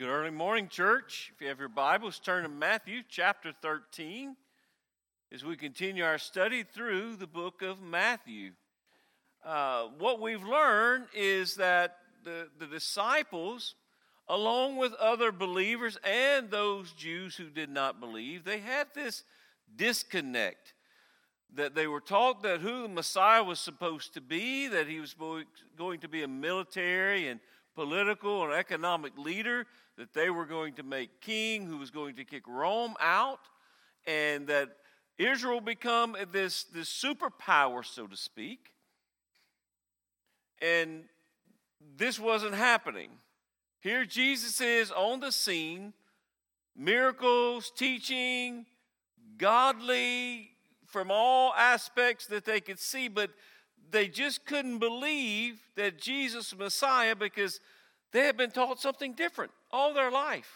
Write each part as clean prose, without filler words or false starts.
Good early morning, church. If you have your Bibles, turn to Matthew chapter 13 as we continue our study through the book of Matthew. What we've learned is that the disciples, along with other believers and those Jews who did not believe, they had this disconnect. That they were taught that who the Messiah was supposed to be, that he was going to be a military and political and economic leader, that they were going to make king who was going to kick Rome out, and that Israel become this superpower, so to speak. And this wasn't happening. Here Jesus is on the scene, miracles, teaching, godly, from all aspects that they could see, but they just couldn't believe that Jesus was Messiah because they had been taught something different all their life.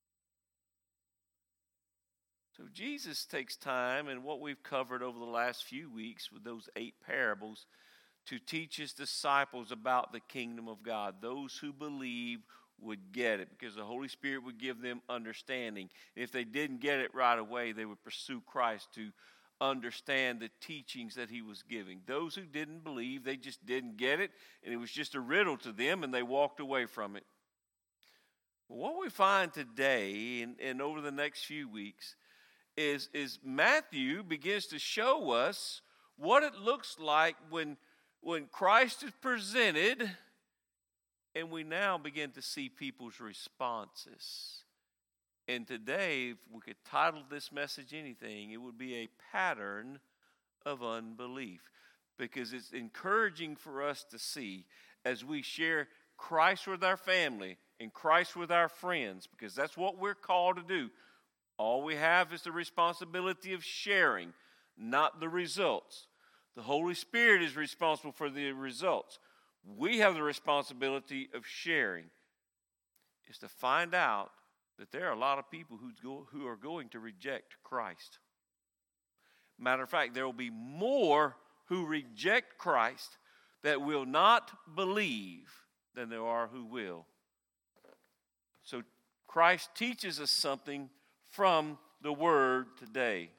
So Jesus takes time, and what we've covered over the last few weeks with those 8 parables, to teach his disciples about the kingdom of God. Those who believe would get it because the Holy Spirit would give them understanding. If they didn't get it right away, they would pursue Christ to understand the teachings that he was giving. Those who didn't believe, they just didn't get it, and it was just a riddle to them, and they walked away from it. What we find today and over the next few weeks is Matthew begins to show us what it looks like when Christ is presented, and we now begin to see people's responses. And today, if we could title this message anything, it would be a pattern of unbelief. Because it's encouraging for us to see as we share Christ with our family and Christ with our friends, because that's what we're called to do. All we have is the responsibility of sharing, not the results. The Holy Spirit is responsible for the results. We have the responsibility of sharing. Is to find out that there are a lot of people who are going to reject Christ. Matter of fact, there will be more who reject Christ that will not believe than there are who will. So Christ teaches us something from the Word today.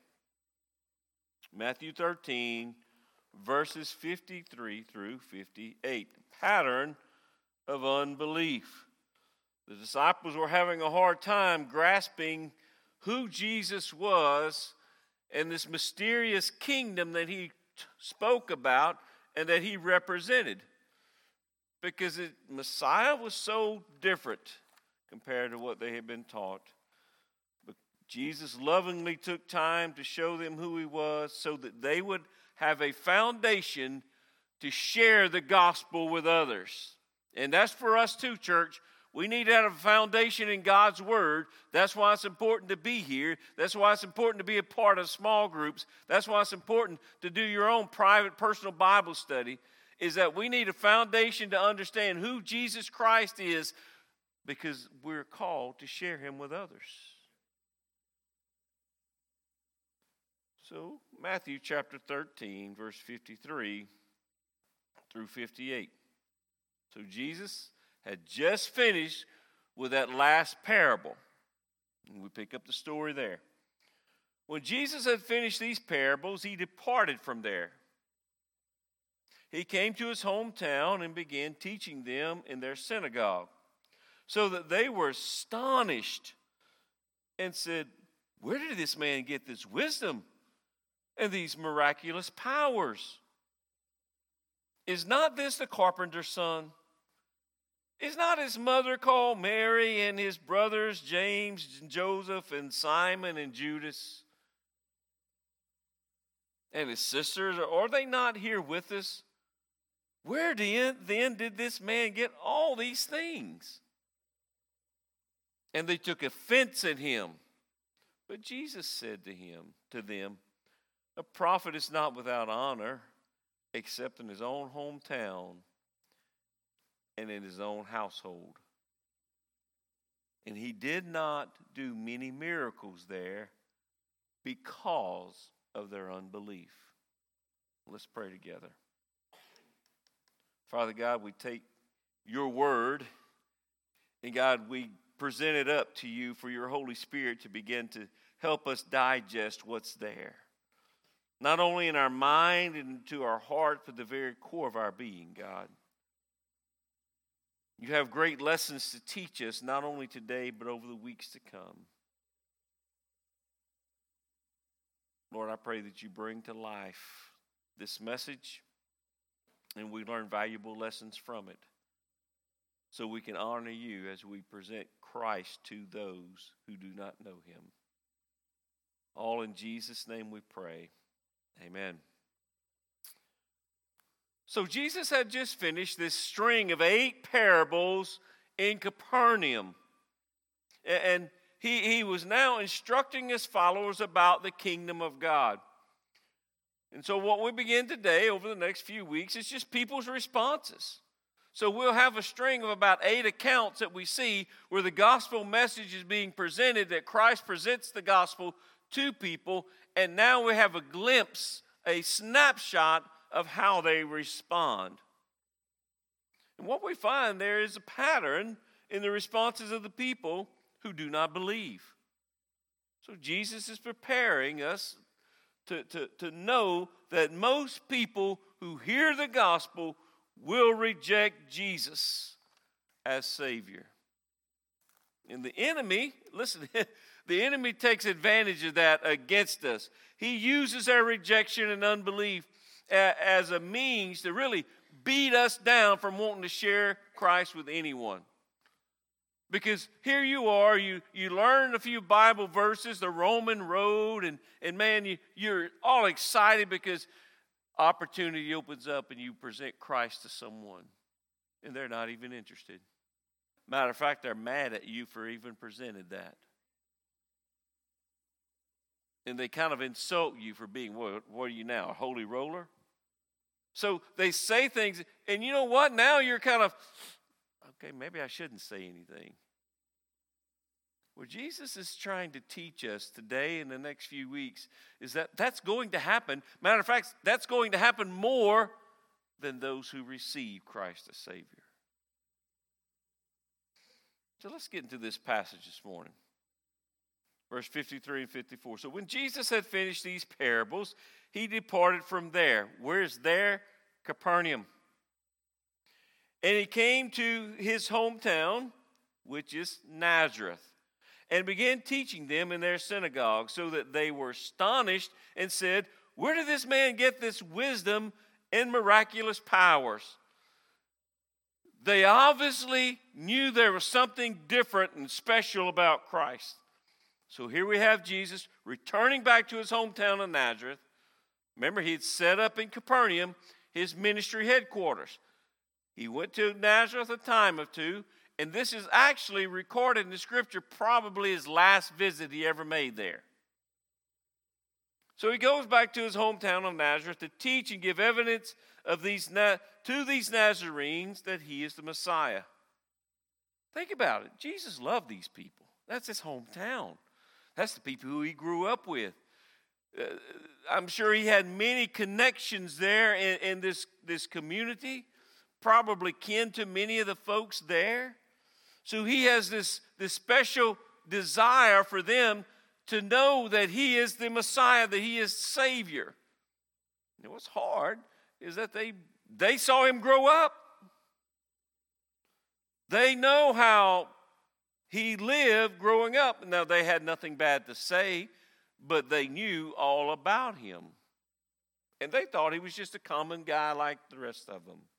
Matthew 13, verses 53 through 58. Pattern of unbelief. The disciples were having a hard time grasping who Jesus was and this mysterious kingdom that he spoke about and that he represented. Because Messiah was so different compared to what they had been taught. But Jesus lovingly took time to show them who he was so that they would have a foundation to share the gospel with others. And that's for us too, church. We need to have a foundation in God's Word. That's why it's important to be here. That's why it's important to be a part of small groups. That's why it's important to do your own private, personal Bible study, is that we need a foundation to understand who Jesus Christ is because we're called to share him with others. So, Matthew chapter 13, verse 53 through 58. So, Jesus had just finished with that last parable. And we pick up the story there. When Jesus had finished these parables, he departed from there. He came to his hometown and began teaching them in their synagogue, so that they were astonished and said, "Where did this man get this wisdom and these miraculous powers? Is not this the carpenter's son? Is not his mother called Mary, and his brothers James and Joseph and Simon and Judas? And his sisters, are they not here with us? Where then did this man get all these things?" And they took offense at him. But Jesus said to them, "A prophet is not without honor, except in his own hometown and in his own household." And he did not do many miracles there because of their unbelief. Let's pray together. Father God, we take your word, and God, we present it up to you for your Holy Spirit to begin to help us digest what's there. Not only in our mind and to our heart, but the very core of our being, God. You have great lessons to teach us, not only today, but over the weeks to come. Lord, I pray that you bring to life this message and we learn valuable lessons from it so we can honor you as we present Christ to those who do not know him. All in Jesus' name we pray. Amen. So Jesus had just finished this string of 8 parables in Capernaum. And he was now instructing his followers about the kingdom of God. And so what we begin today over the next few weeks is just people's responses. So we'll have a string of about 8 accounts that we see where the gospel message is being presented, that Christ presents the gospel to people, and now we have a glimpse, a snapshot of how they respond. And what we find there is a pattern in the responses of the people who do not believe. So Jesus is preparing us to know that most people who hear the gospel will reject Jesus as Savior. And the enemy, listen, the enemy takes advantage of that against us. He uses our rejection and unbelief as a means to really beat us down from wanting to share Christ with anyone. Because here you are, you learn a few Bible verses, the Roman road, and man, you're all excited because opportunity opens up and you present Christ to someone. And they're not even interested. Matter of fact, they're mad at you for even presented that. And they kind of insult you for being, what are you now, a holy roller? So they say things, and you know what? Now you're kind of, okay, maybe I shouldn't say anything. What Jesus is trying to teach us today in the next few weeks is that that's going to happen. Matter of fact, that's going to happen more than those who receive Christ as Savior. So let's get into this passage this morning. Verse 53 and 54. So when Jesus had finished these parables, he departed from there. Where's there? Capernaum. And he came to his hometown, which is Nazareth, and began teaching them in their synagogue, so that they were astonished and said, "Where did this man get this wisdom and miraculous powers?" They obviously knew there was something different and special about Christ. So here we have Jesus returning back to his hometown of Nazareth. Remember, he had set up in Capernaum his ministry headquarters. He went to Nazareth a time or two, and this is actually recorded in the scripture, probably his last visit he ever made there. So he goes back to his hometown of Nazareth to teach and give evidence of to these Nazarenes that he is the Messiah. Think about it. Jesus loved these people. That's his hometown. That's the people who he grew up with. I'm sure he had many connections there in this community, probably kin to many of the folks there. So he has this special desire for them to know that he is the Messiah, that he is Savior. And what's hard is that they saw him grow up. They know how he lived growing up. Now, they had nothing bad to say, but they knew all about him. And they thought he was just a common guy like the rest of them.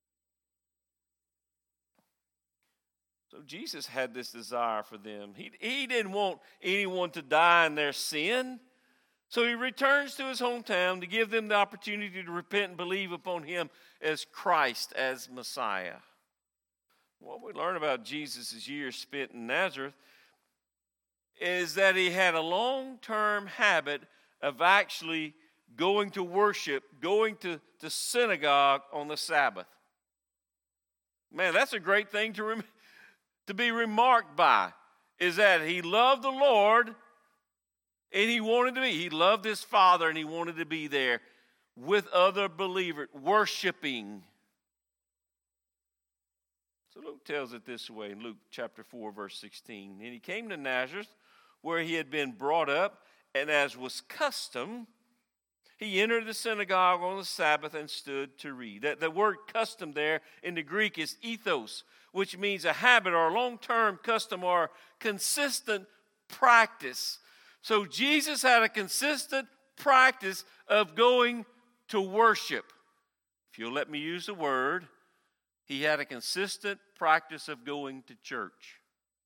So Jesus had this desire for them. He didn't want anyone to die in their sin. So he returns to his hometown to give them the opportunity to repent and believe upon him as Christ, as Messiah. What we learn about Jesus' years spent in Nazareth is that he had a long-term habit of actually going to worship, going to synagogue on the Sabbath. Man, that's a great thing to be remarked by, is that he loved the Lord and he loved his Father and he wanted to be there with other believers, worshiping. So Luke tells it this way in Luke chapter 4, verse 16. And he came to Nazareth, where he had been brought up, and as was custom, he entered the synagogue on the Sabbath and stood to read. The word custom there in the Greek is ethos, which means a habit or a long-term custom or consistent practice. So Jesus had a consistent practice of going to worship. If you'll let me use the word, he had a consistent practice of going to church.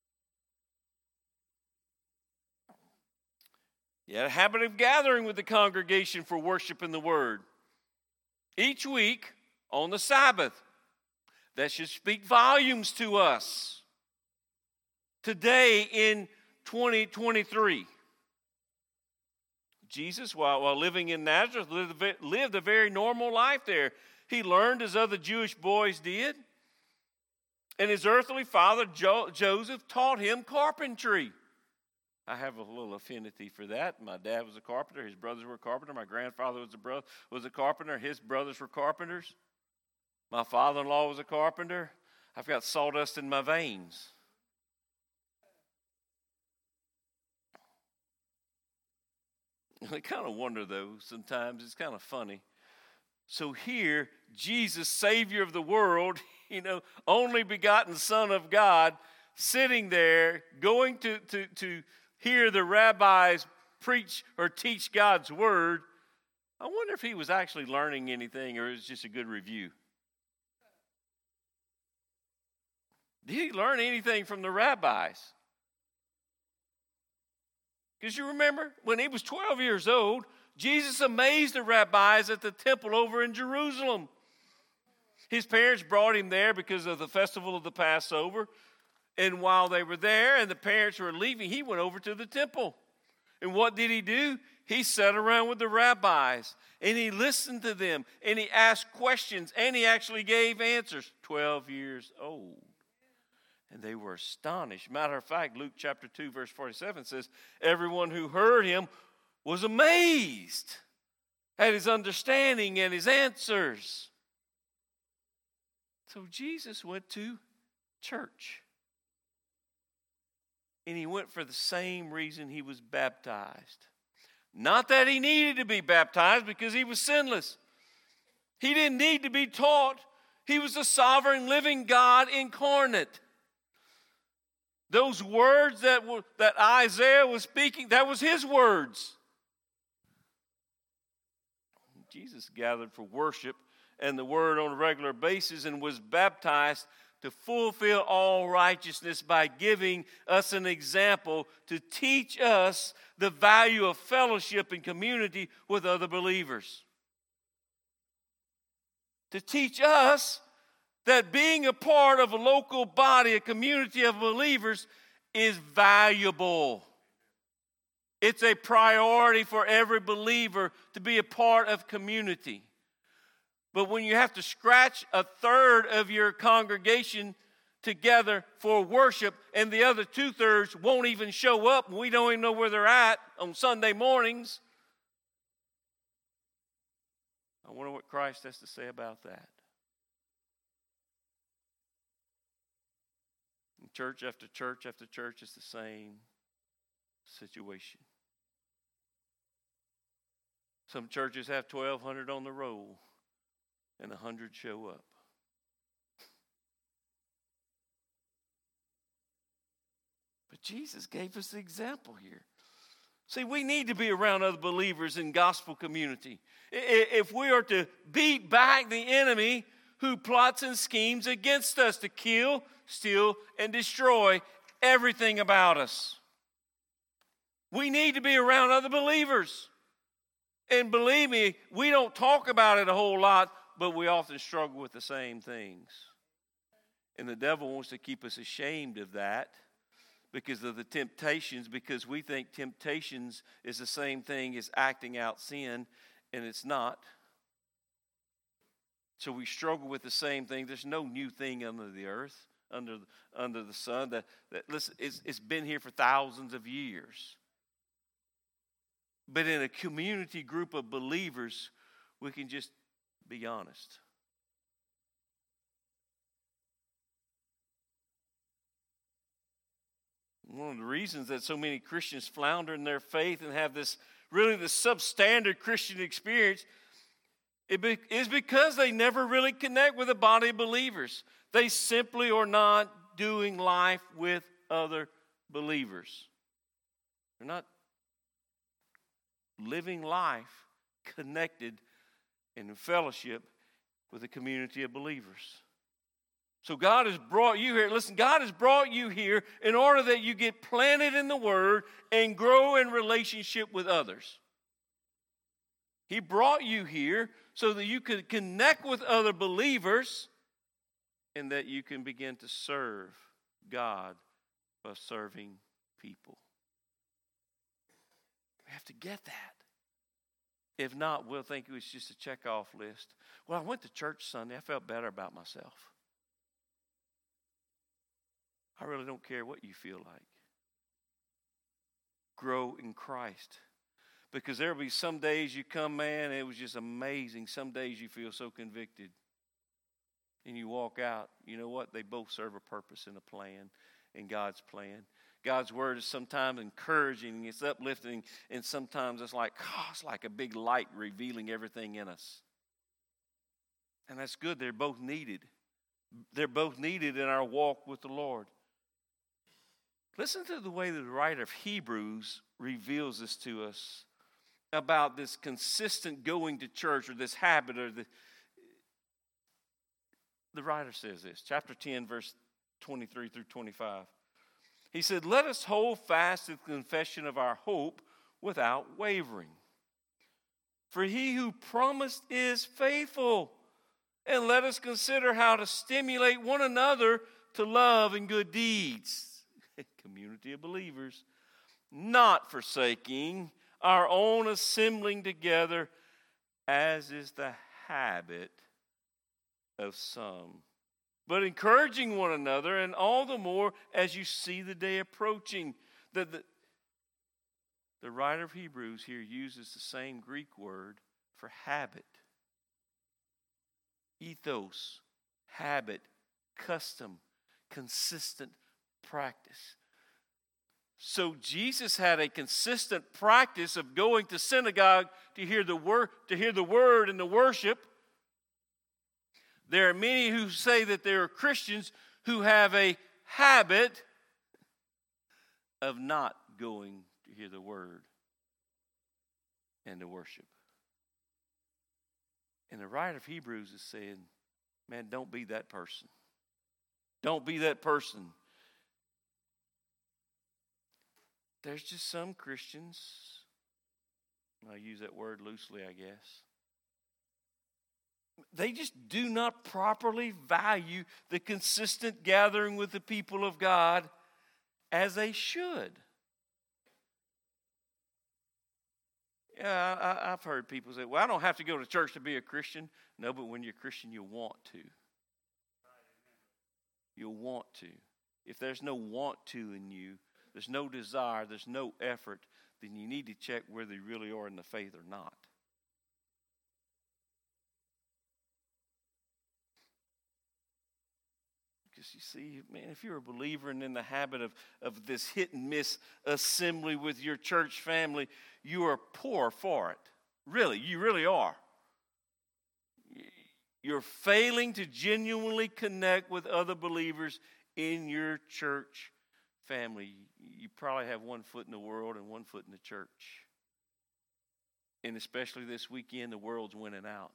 He had a habit of gathering with the congregation for worship in the Word. Each week on the Sabbath. That should speak volumes to us. Today in 2023. Jesus, while living in Nazareth, lived a very normal life there. He learned as other Jewish boys did. And his earthly father, Joseph, taught him carpentry. I have a little affinity for that. My dad was a carpenter. His brothers were a carpenter. My grandfather was a carpenter. His brothers were carpenters. My father-in-law was a carpenter. I've got sawdust in my veins. I kind of wonder, though, sometimes it's kind of funny. So here, Jesus, Savior of the world, only begotten Son of God, sitting there, going to hear the rabbis preach or teach God's word. I wonder if he was actually learning anything or it was just a good review. Did he learn anything from the rabbis? Because you remember, when he was 12 years old, Jesus amazed the rabbis at the temple over in Jerusalem. His parents brought him there because of the festival of the Passover. And while they were there and the parents were leaving, he went over to the temple. And what did he do? He sat around with the rabbis and he listened to them and he asked questions and he actually gave answers. 12 years old. And they were astonished. Matter of fact, Luke chapter 2, verse 47 says, everyone who heard him was amazed at his understanding and his answers. So Jesus went to church. And he went for the same reason he was baptized. Not that he needed to be baptized because he was sinless. He didn't need to be taught. He was the sovereign living God incarnate. Those words that Isaiah was speaking, that was his words. Jesus gathered for worship and the word on a regular basis and was baptized to fulfill all righteousness by giving us an example to teach us the value of fellowship and community with other believers. To teach us that being a part of a local body, a community of believers, is valuable. It's a priority for every believer to be a part of community. But when you have to scratch a third of your congregation together for worship and the other 2/3 won't even show up and we don't even know where they're at on Sunday mornings, I wonder what Christ has to say about that. And church after church after church is the same situation. Some churches have 1,200 on the roll and 100 show up. But Jesus gave us the example here. See, we need to be around other believers in gospel community. If we are to beat back the enemy who plots and schemes against us to kill, steal, and destroy everything about us. We need to be around other believers. And believe me, we don't talk about it a whole lot, but we often struggle with the same things. And the devil wants to keep us ashamed of that because of the temptations, because we think temptations is the same thing as acting out sin, and it's not. So we struggle with the same thing. There's no new thing under the earth, under the sun. That listen, it's been here for thousands of years. But in a community group of believers, we can just be honest. One of the reasons that so many Christians flounder in their faith and have this really the substandard Christian experience is because they never really connect with a body of believers. They simply are not doing life with other believers. They're not living life connected and in fellowship with a community of believers. So God has brought you here. Listen, God has brought you here in order that you get planted in the Word and grow in relationship with others. He brought you here so that you could connect with other believers and that you can begin to serve God by serving people. We have to get that. If not, we'll think it was just a check-off list. Well, I went to church Sunday. I felt better about myself. I really don't care what you feel like. Grow in Christ. Because there will be some days you come, man, it was just amazing. Some days you feel so convicted. And you walk out. You know what? They both serve a purpose and a plan in God's plan. God's word is sometimes encouraging, it's uplifting, and sometimes it's like a big light revealing everything in us. And that's good. They're both needed. They're both needed in our walk with the Lord. Listen to the way the writer of Hebrews reveals this to us about this consistent going to church or this habit or the writer says this, chapter 10, verse 23 through 25. He said, "Let us hold fast to the confession of our hope without wavering. For he who promised is faithful. And let us consider how to stimulate one another to love and good deeds." Community of believers. "Not forsaking our own assembling together, as is the habit of some, but encouraging one another, and all the more as you see the day approaching." The writer of Hebrews here uses the same Greek word for habit. Ethos, habit, custom, consistent practice. So Jesus had a consistent practice of going to synagogue to hear the word and to worship. There are many who say that there are Christians who have a habit of not going to hear the word and to worship. And the writer of Hebrews is saying, man, don't be that person. Don't be that person. There's just some Christians, I use that word loosely, I guess. They just do not properly value the consistent gathering with the people of God as they should. Yeah, I've heard people say, well, I don't have to go to church to be a Christian. No, but when you're a Christian, you'll want to. You'll want to. If there's no want to in you, there's no desire, there's no effort, then you need to check whether you really are in the faith or not. Because you see, man, if you're a believer and in the habit of this hit and miss assembly with your church family, you are poor for it. Really, you really are. You're failing to genuinely connect with other believers in your church family. You probably have one foot in the world and one foot in the church. And especially this weekend, the world's winning out.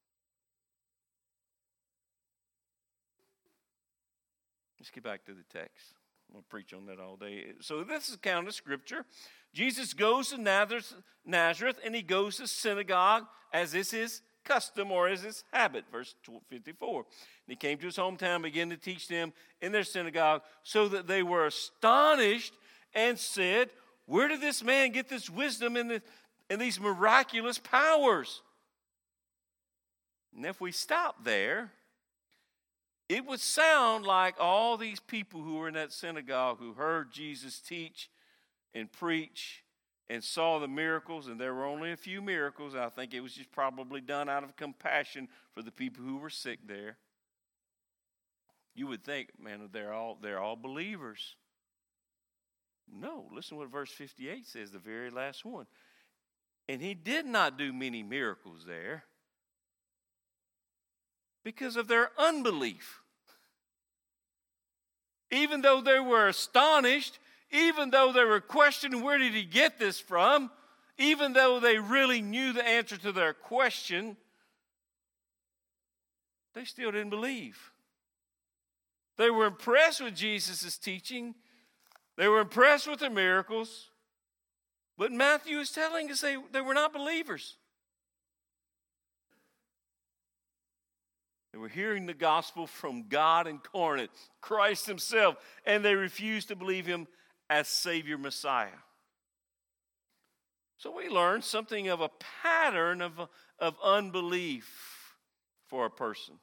Let's get back to the text. I'm going to preach on that all day. So this is account of Scripture. Jesus goes to Nazareth and he goes to synagogue as is his custom or as his habit. Verse 54. And he came to his hometown and began to teach them in their synagogue so that they were astonished and said, where did this man get this wisdom and these miraculous powers? And if we stop there, it would sound like all these people who were in that synagogue who heard Jesus teach and preach and saw the miracles, and there were only a few miracles. I think it was just probably done out of compassion for the people who were sick there. You would think, man, they're all believers. No, listen to what verse 58 says, the very last one. And he did not do many miracles there because of their unbelief. Even though they were astonished, even though they were questioning where did he get this from, even though they really knew the answer to their question, they still didn't believe. They were impressed with Jesus' teaching. They were impressed with the miracles. But Matthew is telling us they were not believers. They were hearing the gospel from God incarnate, Christ himself, and they refused to believe him as Savior Messiah. So we learned something of a pattern of unbelief for a person.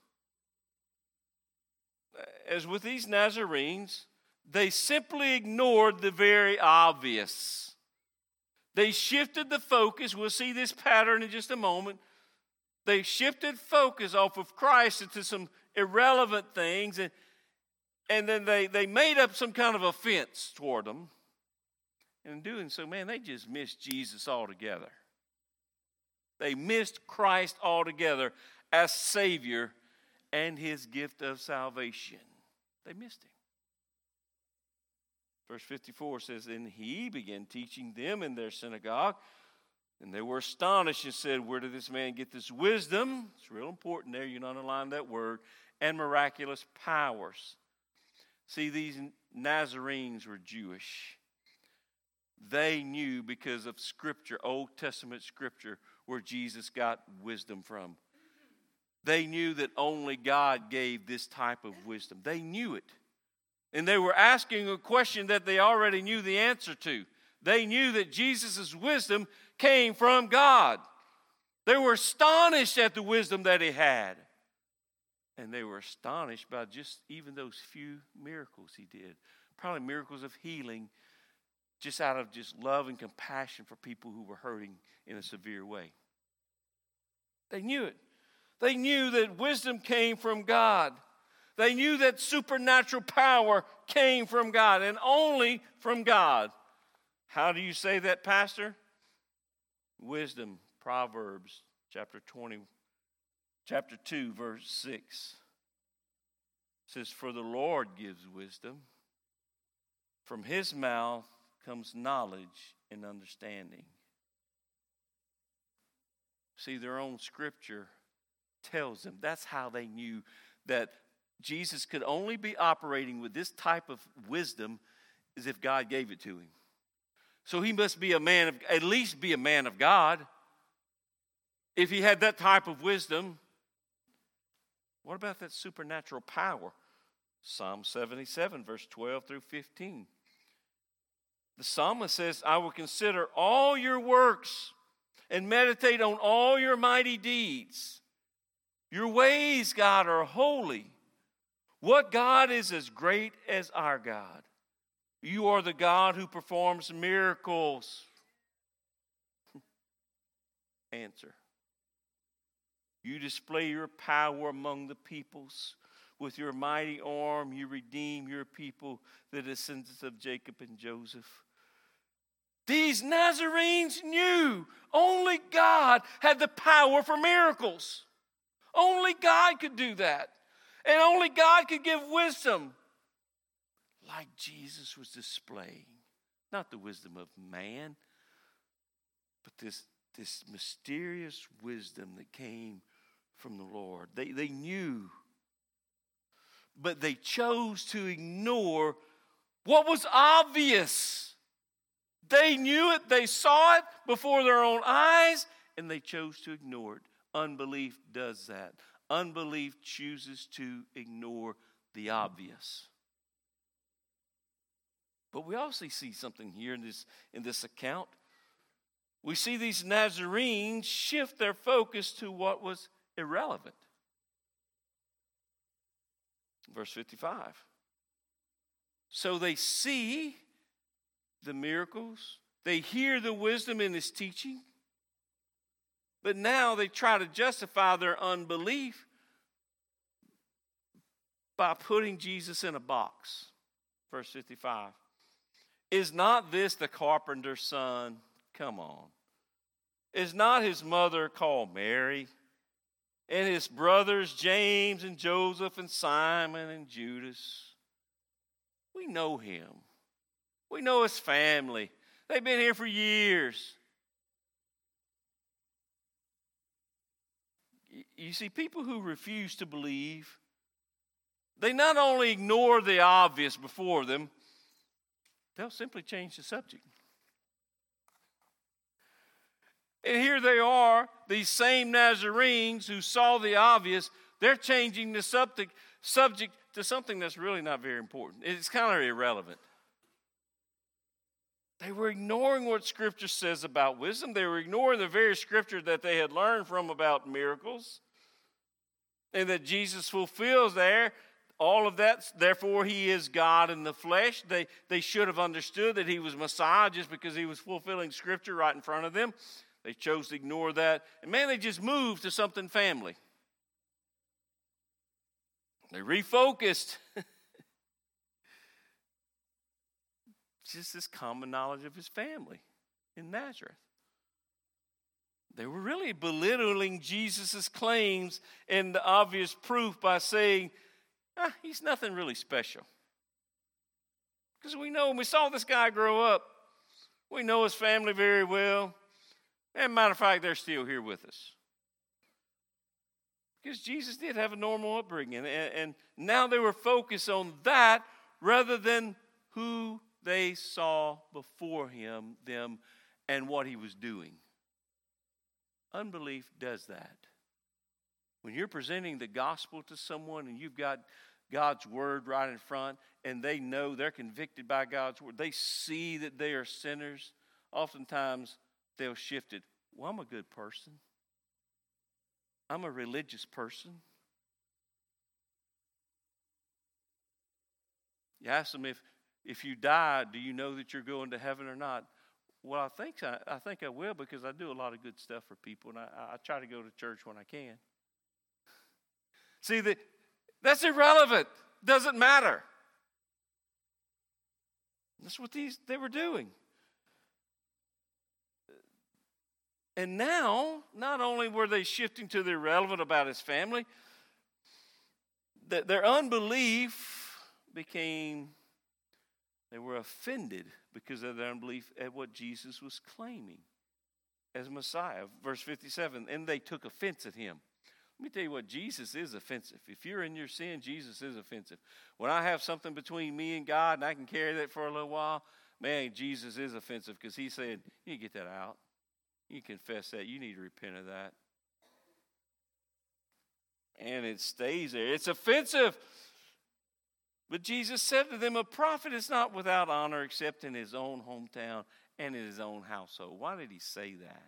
As with these Nazarenes, they simply ignored the very obvious. They shifted the focus. We'll see this pattern in just a moment. They shifted focus off of Christ into some irrelevant things, and then they made up some kind of offense toward them. And in doing so, man, they just missed Jesus altogether. They missed Christ altogether as Savior and his gift of salvation. They missed him. Verse 54 says, and he began teaching them in their synagogue, and they were astonished and said, where did this man get this wisdom? It's real important there. You underline that word. And miraculous powers. See, these Nazarenes were Jewish. They knew because of Scripture, Old Testament Scripture, where Jesus got wisdom from. They knew that only God gave this type of wisdom. They knew it. And they were asking a question that they already knew the answer to. They knew that Jesus' wisdom came from God. They were astonished at the wisdom that he had. And they were astonished by just even those few miracles he did. Probably miracles of healing, just out of just love and compassion for people who were hurting in a severe way. They knew it. They knew that wisdom came from God. They knew that supernatural power came from God and only from God. How do you say that, Pastor? Wisdom, Proverbs chapter 2, verse 6. Says, for the Lord gives wisdom. From his mouth comes knowledge and understanding. See, their own Scripture tells them that's how they knew that Jesus could only be operating with this type of wisdom as if God gave it to him. So he must be at least be a man of God. If he had that type of wisdom, what about that supernatural power? Psalm 77, verse 12 through 15. The psalmist says, I will consider all your works and meditate on all your mighty deeds. Your ways, God, are holy. What God is as great as our God? You are the God who performs miracles. Answer. You display your power among the peoples. With your mighty arm, you redeem your people, the descendants of Jacob and Joseph. These Nazarenes knew only God had the power for miracles. Only God could do that. And only God could give wisdom like Jesus was displaying. Not the wisdom of man, but this mysterious wisdom that came from the Lord. They knew, but they chose to ignore what was obvious. They knew it, they saw it before their own eyes, and they chose to ignore it. Unbelief does that. Unbelief chooses to ignore the obvious. But we also see something here in this account. We see these Nazarenes shift their focus to what was irrelevant. Verse 55. So they see the miracles, they hear the wisdom in his teaching, but now they try to justify their unbelief by putting Jesus in a box. Verse 55. Is not this the carpenter's son? Come on. Is not his mother called Mary? And his brothers James and Joseph and Simon and Judas? We know him. We know his family. They've been here for years. You see, people who refuse to believe, they not only ignore the obvious before them, they'll simply change the subject. And here they are, these same Nazarenes who saw the obvious, they're changing the subject to something that's really not very important. It's kind of irrelevant. They were ignoring what Scripture says about wisdom. They were ignoring the very Scripture that they had learned from about miracles, and that Jesus fulfills there. All of that, therefore, he is God in the flesh. They should have understood that he was Messiah just because he was fulfilling Scripture right in front of them. They chose to ignore that. And man, they just moved to something family. They refocused. Just this common knowledge of his family in Nazareth. They were really belittling Jesus' claims and the obvious proof by saying, he's nothing really special. Because we know, we saw this guy grow up. We know his family very well. And matter of fact, they're still here with us. Because Jesus did have a normal upbringing. And now they were focused on that rather than who they saw before them, and what he was doing. Unbelief does that. When you're presenting the gospel to someone and you've got God's word right in front, and they know they're convicted by God's word, they see that they are sinners, oftentimes they'll shift it. Well, I'm a good person. I'm a religious person. You ask them if you die, do you know that you're going to heaven or not? Well, I think I will, because I do a lot of good stuff for people, and I try to go to church when I can. See, that's irrelevant. Doesn't matter. That's what they were doing. And now, not only were they shifting to the irrelevant about his family, their unbelief became, they were offended because of their unbelief at what Jesus was claiming as Messiah. Verse 57, and they took offense at him. Let me tell you what, Jesus is offensive. If you're in your sin, Jesus is offensive. When I have something between me and God and I can carry that for a little while, man, Jesus is offensive, because he said, you need to get that out. You confess that. You need to repent of that. And it stays there. It's offensive. But Jesus said to them, a prophet is not without honor except in his own hometown and in his own household. Why did he say that?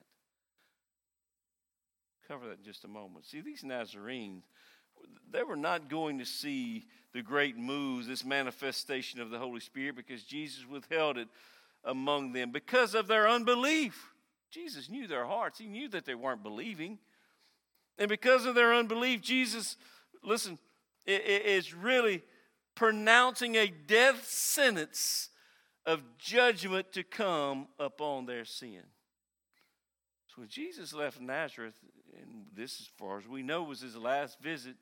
Cover that in just a moment. See, these Nazarenes, they were not going to see the great moves, this manifestation of the Holy Spirit, because Jesus withheld it among them because of their unbelief. Jesus knew their hearts. He knew that they weren't believing. And because of their unbelief, Jesus, listen, is really pronouncing a death sentence of judgment to come upon their sin. So when Jesus left Nazareth, and this, as far as we know, was his last visit,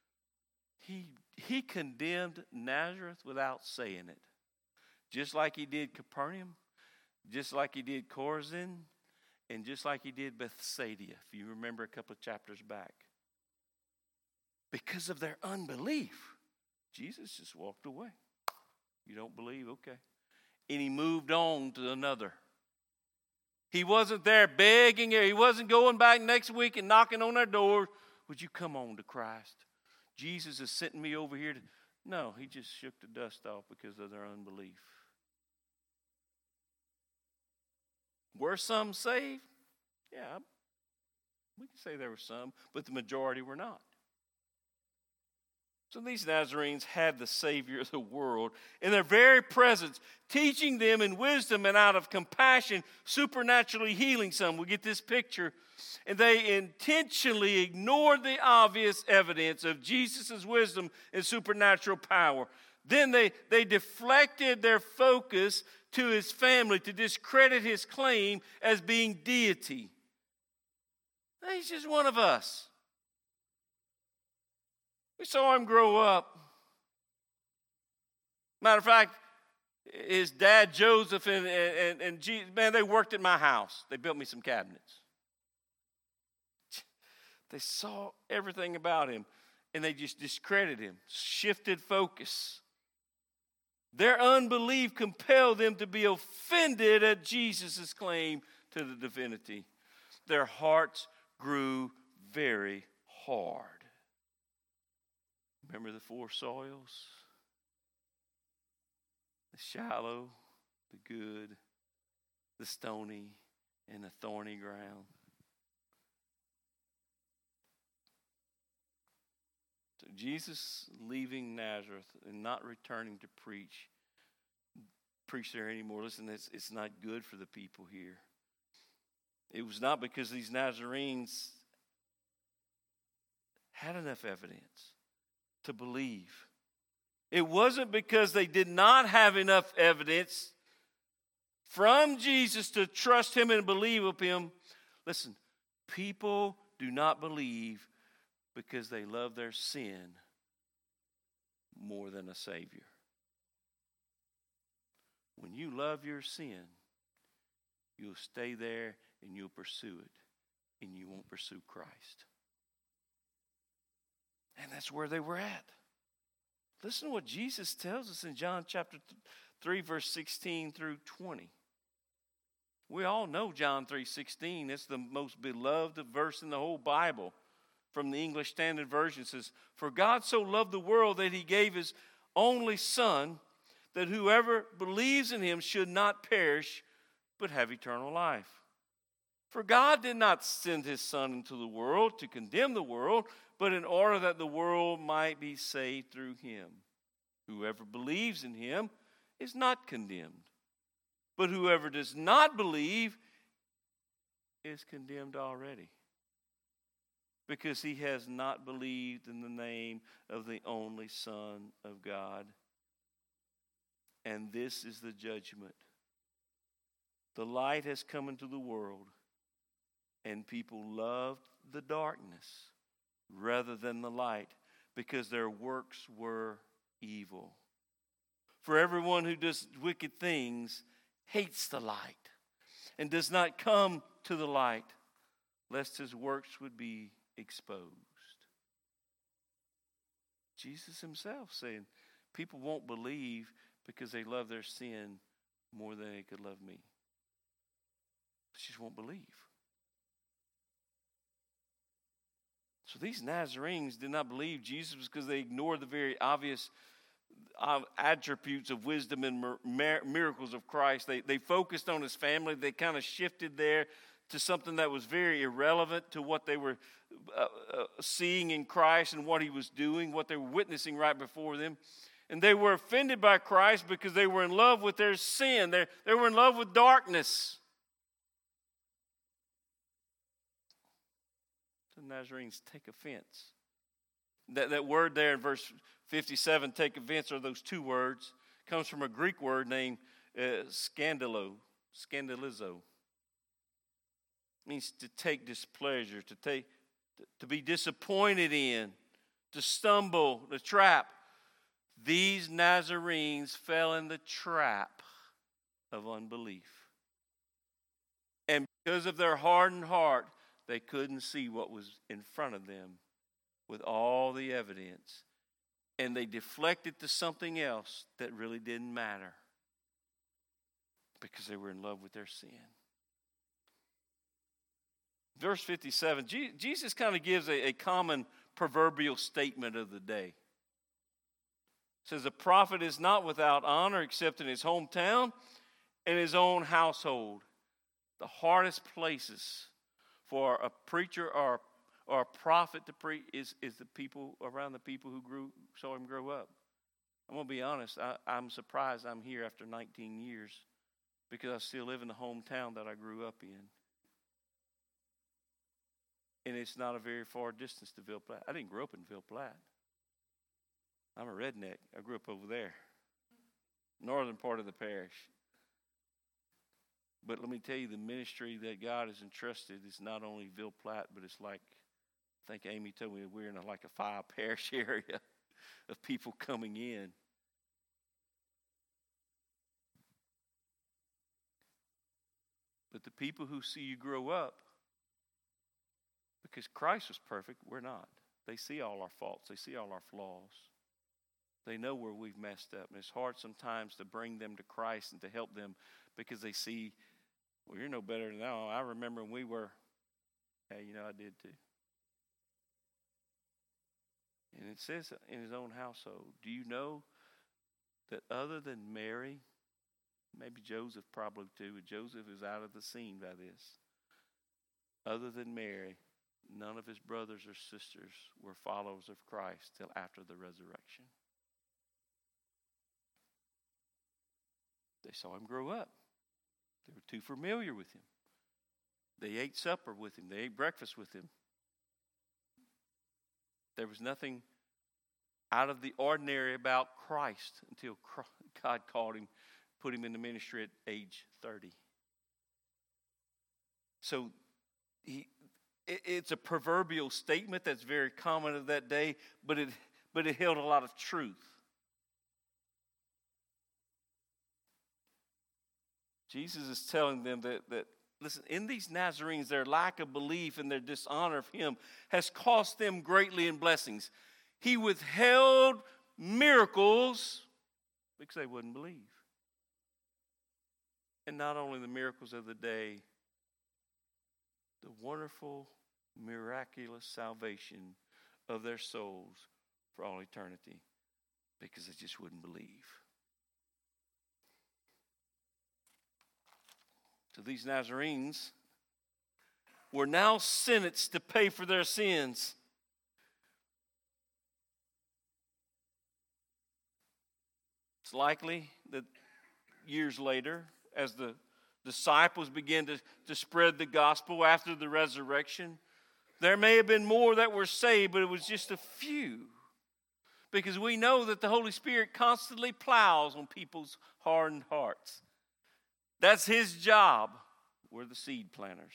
he condemned Nazareth without saying it. Just like he did Capernaum, just like he did Chorazin, and just like he did Bethsaida, if you remember a couple of chapters back. Because of their unbelief, Jesus just walked away. You don't believe? Okay. And he moved on to another. He wasn't there begging. He wasn't going back next week and knocking on their door. Would you come on to Christ? Jesus is sending me over here to... No, he just shook the dust off because of their unbelief. Were some saved? Yeah, we can say there were some, but the majority were not. So these Nazarenes had the Savior of the world in their very presence, teaching them in wisdom and out of compassion, supernaturally healing some. We get this picture. And they intentionally ignored the obvious evidence of Jesus' wisdom and supernatural power. Then they deflected their focus to his family to discredit his claim as being deity. He's just one of us. We saw him grow up. Matter of fact, his dad, Joseph, and Jesus, man, they worked at my house. They built me some cabinets. They saw everything about him, and they just discredited him, shifted focus. Their unbelief compelled them to be offended at Jesus' claim to the divinity. Their hearts grew very hard. Remember the four soils? The shallow, the good, the stony, and the thorny ground. So Jesus leaving Nazareth and not returning to preach there anymore. Listen, it's not good for the people here. It was not because these Nazarenes had enough evidence to believe. It wasn't because they did not have enough evidence from Jesus to trust him and believe of him. Listen, people do not believe because they love their sin more than a Savior. When you love your sin, you'll stay there and you'll pursue it, and you won't pursue Christ. And that's where they were at. Listen to what Jesus tells us in John chapter 3, verse 16 through 20. We all know John 3:16. It's the most beloved verse in the whole Bible. From the English Standard Version, it says, "For God so loved the world that he gave his only Son, that whoever believes in him should not perish, but have eternal life. For God did not send his Son into the world to condemn the world, but in order that the world might be saved through him. Whoever believes in him is not condemned, but whoever does not believe is condemned already, because he has not believed in the name of the only Son of God. And this is the judgment. The light has come into the world, and people loved the darkness rather than the light, because their works were evil. For everyone who does wicked things hates the light and does not come to the light, lest his works would be exposed." Jesus himself saying, people won't believe because they love their sin more than they could love me. They just won't believe. So these Nazarenes did not believe Jesus because they ignored the very obvious attributes of wisdom and miracles of Christ. They focused on his family. They kind of shifted there to something that was very irrelevant to what they were seeing in Christ and what he was doing, what they were witnessing right before them. And they were offended by Christ because they were in love with their sin. They were in love with darkness. The Nazarenes take offense. That word there in verse 57, take offense, are those two words. Comes from a Greek word named scandalizo. It means to take displeasure, to be disappointed in, to stumble, to trap. These Nazarenes fell in the trap of unbelief. And because of their hardened heart, they couldn't see what was in front of them with all the evidence. And they deflected to something else that really didn't matter because they were in love with their sin. Verse 57, Jesus kind of gives a common proverbial statement of the day. It says, "A prophet is not without honor except in his hometown and his own household." The hardest places for a preacher or a prophet to preach is the people around the people who saw him grow up. I'm going to be honest, I'm surprised I'm here after 19 years because I still live in the hometown that I grew up in. And it's not a very far distance to Ville Platte. I didn't grow up in Ville Platte. I'm a redneck. I grew up over there, northern part of the parish. But let me tell you, the ministry that God has entrusted is not only Ville Platte, but it's like, I think Amy told me we're in like a 5-parish area of people coming in. But the people who see you grow up, because Christ was perfect, we're not. They see all our faults. They see all our flaws. They know where we've messed up. And it's hard sometimes to bring them to Christ and to help them because they see, well, you're no better than that. I remember when we were, hey, I did too. And it says in his own household, do you know that other than Mary, maybe Joseph probably too, but Joseph is out of the scene by this. Other than Mary, none of his brothers or sisters were followers of Christ till after the resurrection. They saw him grow up. They were too familiar with him. They ate supper with him. They ate breakfast with him. There was nothing out of the ordinary about Christ until God called him, put him in the ministry at age 30. So it's a proverbial statement that's very common of that day, but it held a lot of truth. Jesus is telling them that listen, in these Nazarenes, their lack of belief and their dishonor of him has cost them greatly in blessings. He withheld miracles because they wouldn't believe. And not only the miracles of the day, the wonderful, miraculous salvation of their souls for all eternity because they just wouldn't believe. So these Nazarenes were now sentenced to pay for their sins. It's likely that years later, as the disciples began to spread the gospel after the resurrection, there may have been more that were saved, but it was just a few. Because we know that the Holy Spirit constantly plows on people's hardened hearts. That's his job. We're the seed planters.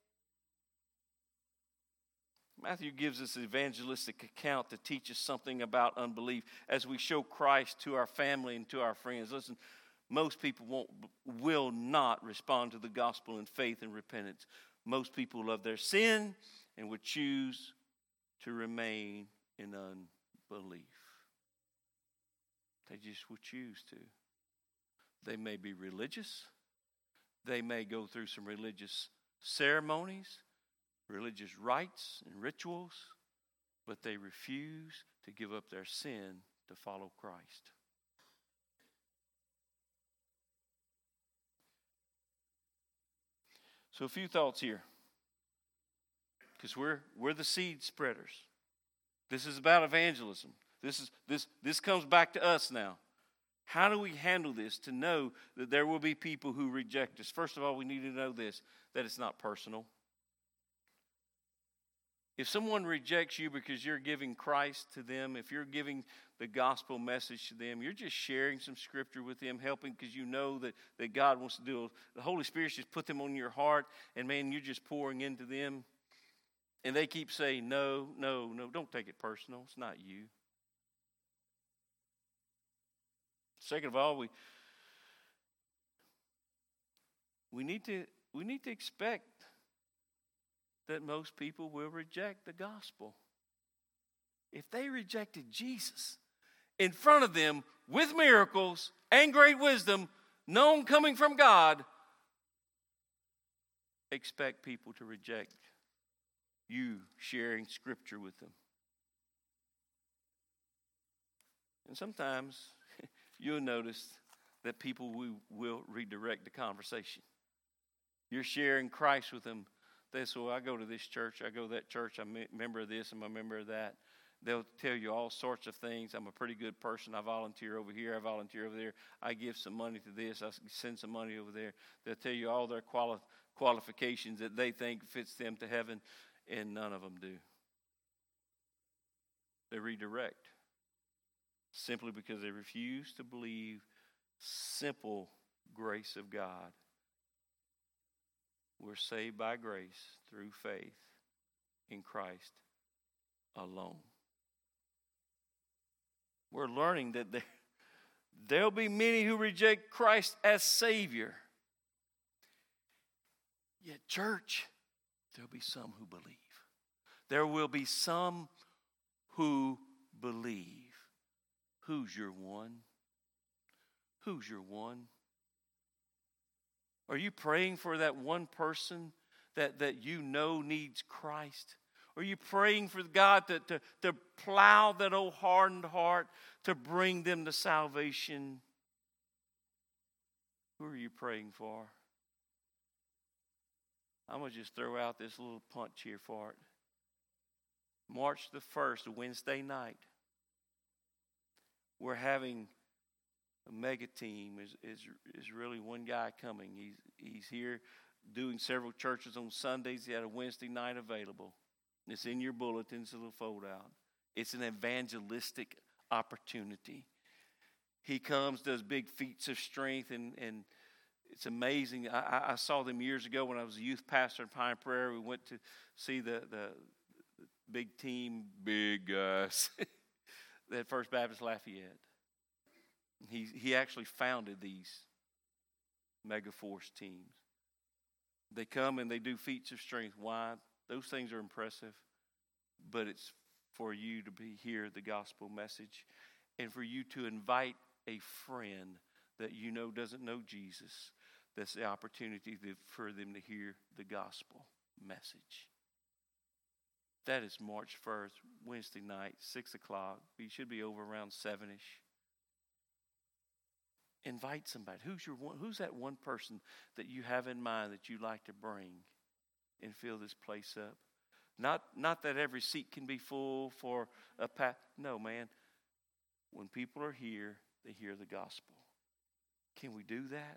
Matthew gives us an evangelistic account to teach us something about unbelief as we show Christ to our family and to our friends. Listen, most people will not respond to the gospel in faith and repentance. Most people love their sin and would choose to remain in unbelief. They just would choose to. They may be religious. They may go through some religious ceremonies, religious rites and rituals, but they refuse to give up their sin to follow Christ. So a few thoughts here, because we're the seed spreaders. This is about evangelism. This comes back to us now. How do we handle this to know that there will be people who reject us? First of all, we need to know this, that it's not personal. If someone rejects you because you're giving Christ to them, if you're giving the gospel message to them, you're just sharing some scripture with them, helping because you know that God wants to do it. The Holy Spirit's just put them on your heart, and man, you're just pouring into them. And they keep saying, no, don't take it personal. It's not you. Second of all, we need to expect that most people will reject the gospel. If they rejected Jesus in front of them with miracles and great wisdom, known coming from God, expect people to reject you sharing scripture with them. And sometimes you'll notice that people will redirect the conversation. You're sharing Christ with them. They say, well, I go to this church, I go to that church, I'm a member of this, I'm a member of that. They'll tell you all sorts of things. I'm a pretty good person. I volunteer over here, I volunteer over there. I give some money to this, I send some money over there. They'll tell you all their qualifications that they think fits them to heaven, and none of them do. They redirect. simply because they refuse to believe simple grace of God. We're saved by grace through faith in Christ alone. We're learning that there'll be many who reject Christ as Savior. Yet, church, there'll be some who believe. There will be some who believe. Who's your one? Who's your one? Are you praying for that one person that you know needs Christ? Are you praying for God to plow that old hardened heart, to bring them to salvation? Who are you praying for? I'm going to just throw out this little punch here for it. March the 1st, a Wednesday night, we're having a mega team. Is really one guy coming. He's here doing several churches on Sundays. He had a Wednesday night available. It's in your bulletins, a little fold out. It's an evangelistic opportunity. He comes, does big feats of strength, and it's amazing. I saw them years ago when I was a youth pastor in Pine Prairie. We went to see the big team, big guys, at First Baptist Lafayette. He actually founded these Mega Force teams. They come and they do feats of strength. Why? Those things are impressive, but it's for you to hear the gospel message and for you to invite a friend that you know doesn't know Jesus. That's the opportunity for them to hear the gospel message. That is March 1st, Wednesday night, 6 o'clock. You should be over around 7-ish. Invite somebody. Who's that one person that you have in mind that you like to bring and fill this place up? Not that every seat can be full for a no, man. When people are here, they hear the gospel. Can we do that?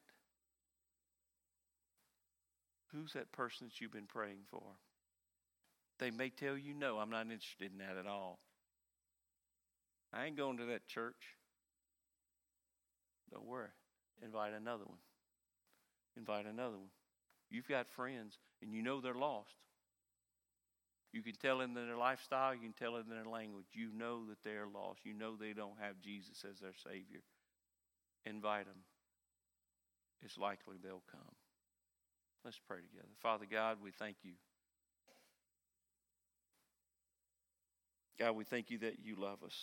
Who's that person that you've been praying for? They may tell you, no, I'm not interested in that at all. I ain't going to that church. Don't worry. Invite another one. Invite another one. You've got friends, and you know they're lost. You can tell in their lifestyle. You can tell in their language. You know that they're lost. You know they don't have Jesus as their Savior. Invite them. It's likely they'll come. Let's pray together. Father God, we thank you. God, we thank you that you love us.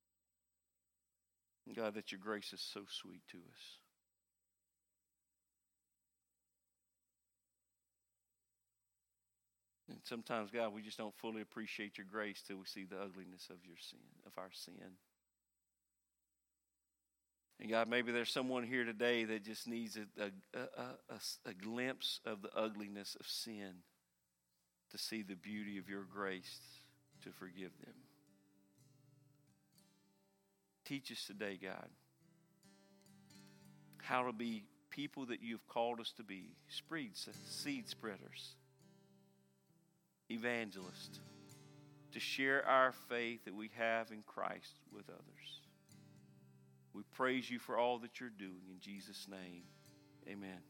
And God, that your grace is so sweet to us. And sometimes, God, we just don't fully appreciate your grace till we see the ugliness of our sin. And God, maybe there's someone here today that just needs a glimpse of the ugliness of sin to see the beauty of your grace to forgive them. Teach us today, God, how to be people that you've called us to be, seed spreaders, evangelists, to share our faith that we have in Christ with others. We praise you for all that you're doing. In Jesus' name, amen.